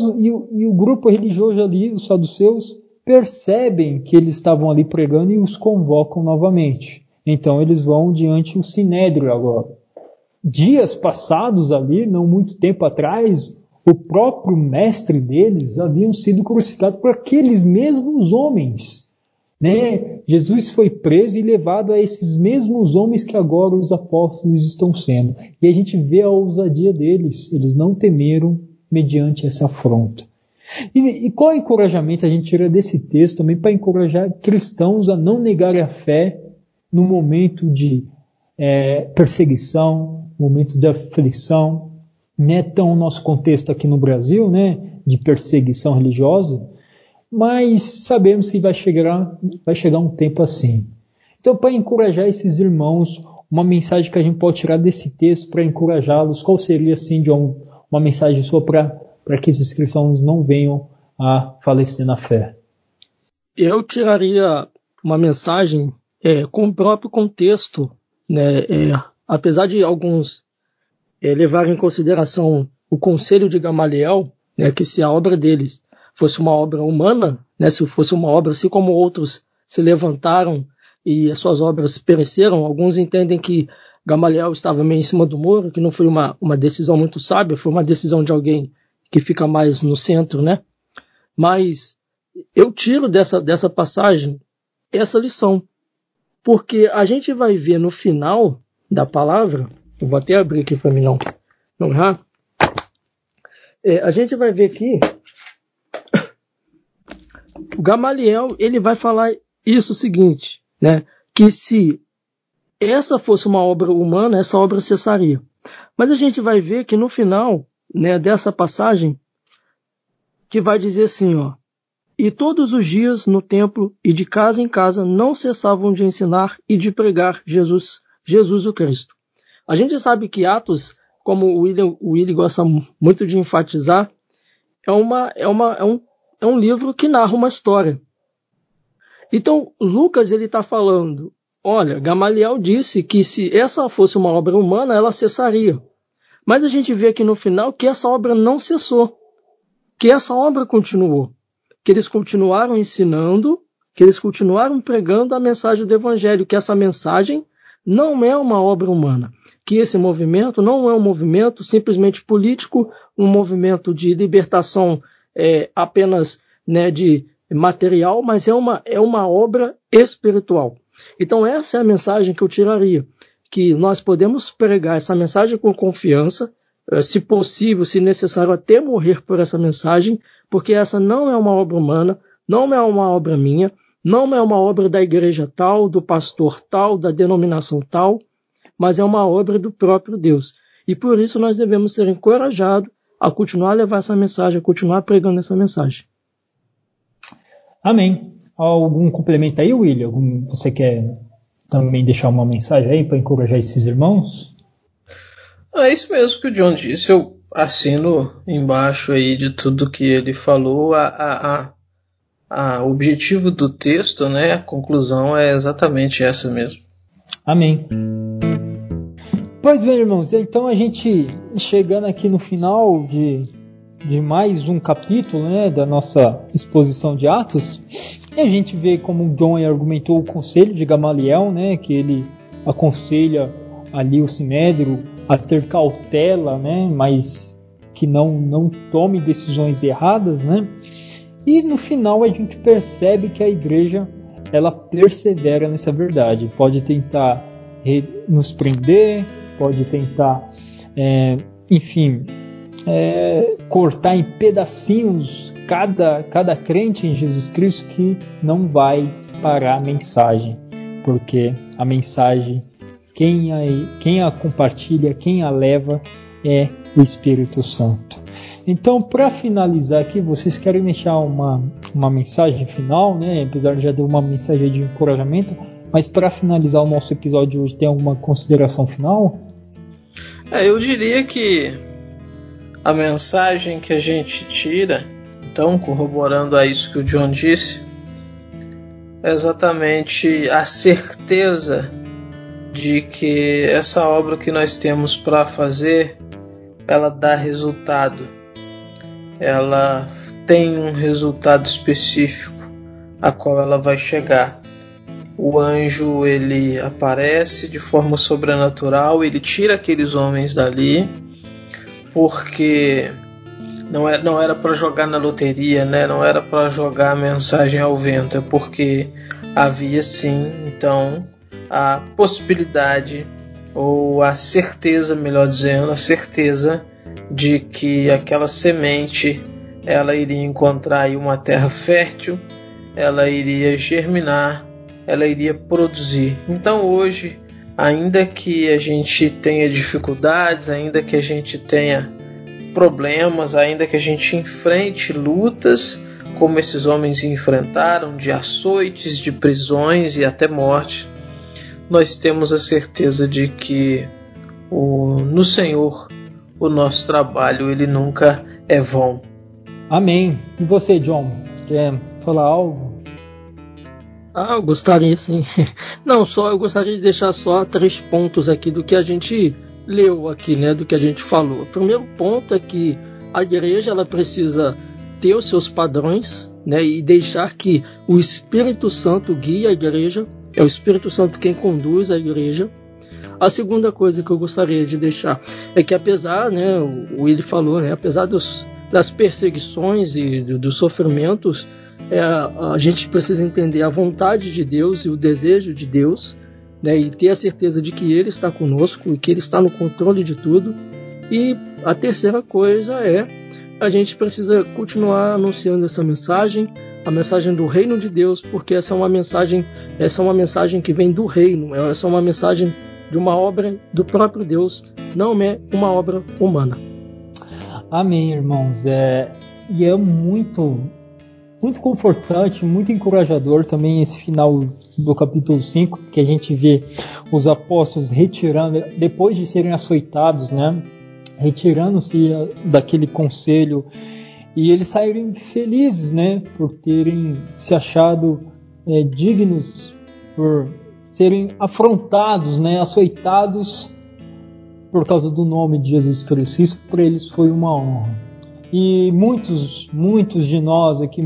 o grupo religioso ali, os saduceus, percebem que eles estavam ali pregando e os convocam novamente. Então eles vão diante do Sinédrio agora. Dias passados ali, não muito tempo atrás, o próprio mestre deles haviam sido crucificado por aqueles mesmos homens, né? Jesus foi preso e levado a esses mesmos homens que agora os apóstolos estão sendo. E a gente vê a ousadia deles. Eles não temeram mediante essa afronta. E qual encorajamento a gente tira desse texto também para encorajar cristãos a não negarem a fé no momento de perseguição, momento de aflição? Não é tão o nosso contexto aqui no Brasil, né, de perseguição religiosa, mas sabemos que vai chegar um tempo assim. Então, para encorajar esses irmãos, uma mensagem que a gente pode tirar desse texto para encorajá-los, qual seria assim de uma mensagem sua para que esses cristãos não venham a falecer na fé? Eu tiraria uma mensagem com o próprio contexto, né? Apesar de alguns levarem em consideração o conselho de Gamaliel, né, que se a obra deles fosse uma obra humana, né, se fosse uma obra assim como outros se levantaram e as suas obras pereceram, alguns entendem que Gamaliel estava meio em cima do muro, que não foi uma decisão muito sábia, foi uma decisão de alguém que fica mais no centro, né? Mas eu tiro dessa passagem essa lição, porque a gente vai ver no final da palavra, eu vou até abrir aqui para mim não errar, a gente vai ver que o Gamaliel, ele vai falar isso o seguinte, né? Que se essa fosse uma obra humana, essa obra cessaria. Mas a gente vai ver que no final, né, dessa passagem, que vai dizer assim, ó: e todos os dias no templo e de casa em casa não cessavam de ensinar e de pregar Jesus o Cristo. A gente sabe que Atos, como o Willy gosta muito de enfatizar, é um livro que narra uma história. Então, Lucas ele está falando, olha, Gamaliel disse que se essa fosse uma obra humana, ela cessaria. Mas a gente vê aqui no final que essa obra não cessou, que essa obra continuou, que eles continuaram ensinando, que eles continuaram pregando a mensagem do Evangelho, que essa mensagem não é uma obra humana, que esse movimento não é um movimento simplesmente político, um movimento de libertação apenas, né, de material, mas é uma obra espiritual. Então essa é a mensagem que eu tiraria, que nós podemos pregar essa mensagem com confiança, se possível, se necessário, até morrer por essa mensagem, porque essa não é uma obra humana, não é uma obra minha, não é uma obra da igreja tal, do pastor tal, da denominação tal, mas é uma obra do próprio Deus. E por isso nós devemos ser encorajados a continuar a levar essa mensagem, a continuar pregando essa mensagem. Amém. Algum complemento aí, William? Você quer também deixar uma mensagem aí para encorajar esses irmãos? É isso mesmo que o John disse. Eu assino embaixo aí de tudo que ele falou. O objetivo do texto, né? A conclusão é exatamente essa mesmo. Amém. Pois bem, irmãos, então a gente chegando aqui no final de mais um capítulo, né, da nossa exposição de Atos, e a gente vê como o John argumentou o conselho de Gamaliel, né, que ele aconselha ali o Sinédrio a ter cautela, né, mas que não tome decisões erradas, né? E no final a gente percebe que a igreja ela persevera nessa verdade. Pode tentar nos prender, pode tentar, cortar em pedacinhos cada crente em Jesus Cristo, que não vai parar a mensagem, porque a mensagem, quem a compartilha, quem a leva é o Espírito Santo. Então, para finalizar aqui, vocês querem deixar uma mensagem final, né? Apesar de já ter uma mensagem de encorajamento, mas para finalizar o nosso episódio de hoje, tem alguma consideração final? Eu diria que a mensagem que a gente tira, então, corroborando a isso que o John disse, é exatamente a certeza de que essa obra que nós temos para fazer, ela dá resultado. Ela tem um resultado específico a qual ela vai chegar. O anjo, ele aparece de forma sobrenatural, ele tira aqueles homens dali, porque não era para jogar na loteria, né? Não era para jogar a mensagem ao vento, é porque havia sim, então, a possibilidade, ou a certeza, melhor dizendo, a certeza de que aquela semente, ela iria encontrar aí uma terra fértil, ela iria germinar, ela iria produzir. Então hoje, ainda que a gente tenha dificuldades, ainda que a gente tenha problemas, ainda que a gente enfrente lutas, como esses homens enfrentaram, de açoites, de prisões e até morte, nós temos a certeza de que no Senhor o nosso trabalho, ele nunca é vão. Amém. E você, John, quer falar algo? Eu gostaria sim. Eu gostaria de deixar só 3 pontos aqui do que a gente leu aqui, né, do que a gente falou. O primeiro ponto é que a igreja, ela precisa ter os seus padrões, né, e deixar que o Espírito Santo guie a igreja. É o Espírito Santo quem conduz a igreja. A segunda coisa que eu gostaria de deixar é que, apesar, né, o Willy falou, né, apesar das perseguições e dos sofrimentos, a gente precisa entender a vontade de Deus e o desejo de Deus, né, e ter a certeza de que Ele está conosco e que Ele está no controle de tudo. E a terceira coisa é a gente precisa continuar anunciando essa mensagem, a mensagem do reino de Deus, porque essa é uma mensagem que vem do reino, essa é uma mensagem de uma obra do próprio Deus, não é uma obra humana. Amém, irmãos. E é muito confortante, muito encorajador também esse final do capítulo 5, que a gente vê os apóstolos retirando, depois de serem açoitados, né, retirando-se daquele conselho, e eles saírem felizes, né, por terem se achado dignos, por serem afrontados, né, açoitados por causa do nome de Jesus Cristo. Isso para eles foi uma honra. E muitos de nós aqui,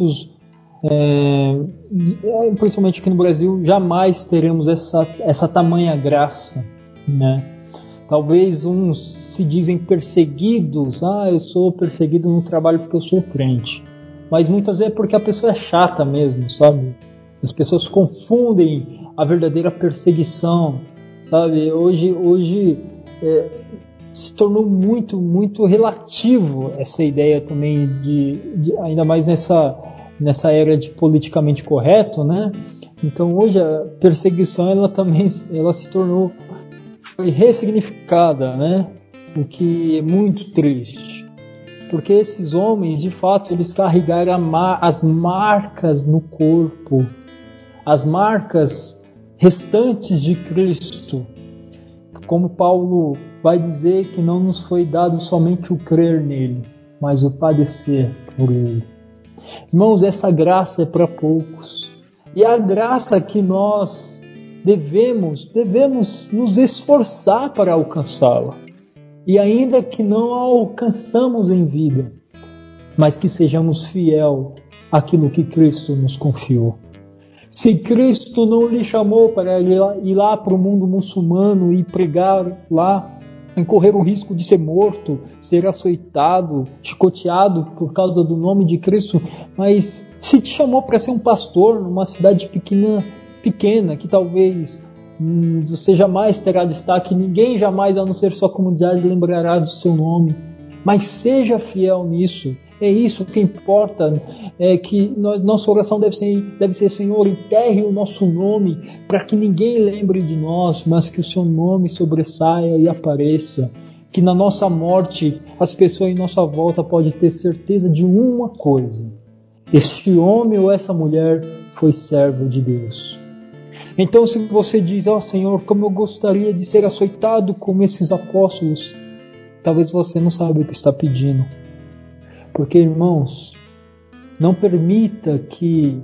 principalmente aqui no Brasil, jamais teremos essa tamanha graça, né? Talvez uns se dizem perseguidos, eu sou perseguido no trabalho porque eu sou crente. Mas muitas vezes é porque a pessoa é chata mesmo, sabe? As pessoas confundem a verdadeira perseguição, sabe? Hoje se tornou muito relativo essa ideia também de ainda mais nessa era de politicamente correto, né? Então hoje a perseguição ela se tornou, foi ressignificada, né? O que é muito triste, porque esses homens de fato eles carregaram as marcas no corpo, as marcas restantes de Cristo, como Paulo vai dizer que não nos foi dado somente o crer nele, mas o padecer por ele. Irmãos, essa graça é para poucos. E a graça que nós devemos nos esforçar para alcançá-la. E ainda que não a alcançamos em vida, mas que sejamos fiel àquilo que Cristo nos confiou. Se Cristo não lhe chamou para ir lá para o mundo muçulmano e pregar lá, em correr o risco de ser morto, ser açoitado, chicoteado por causa do nome de Cristo, mas se te chamou para ser um pastor numa cidade pequena, que talvez você jamais terá destaque, ninguém jamais, a não ser sua comunidade, lembrará do seu nome, mas seja fiel nisso. É isso que importa, é que nossa oração deve ser, Senhor, enterre o nosso nome, para que ninguém lembre de nós, mas que o seu nome sobressaia e apareça. que na nossa morte as pessoas em nossa volta podem ter certeza de uma coisa: este homem ou essa mulher foi servo de Deus. Então, se você diz: ó Senhor, como eu gostaria de ser açoitado como esses apóstolos, talvez você não saiba o que está pedindo. Porque, irmãos, não permita que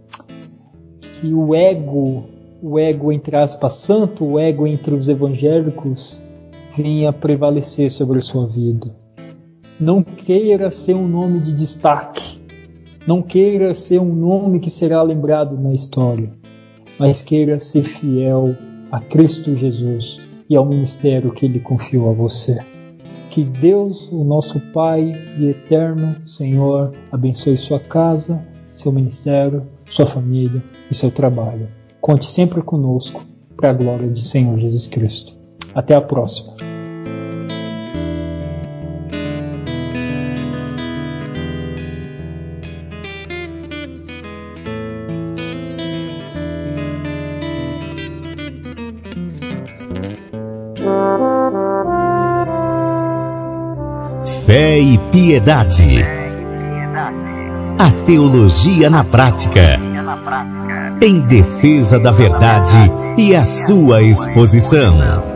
o ego entre aspas santo, o ego entre os evangélicos, venha prevalecer sobre a sua vida. Não queira ser um nome de destaque. Não queira ser um nome que será lembrado na história. Mas queira ser fiel a Cristo Jesus e ao ministério que Ele confiou a você. Que Deus, o nosso Pai e eterno Senhor, abençoe sua casa, seu ministério, sua família e seu trabalho. Conte sempre conosco para a glória do Senhor Jesus Cristo. Até a próxima. Fé e piedade. A teologia na prática. Em defesa da verdade e a sua exposição.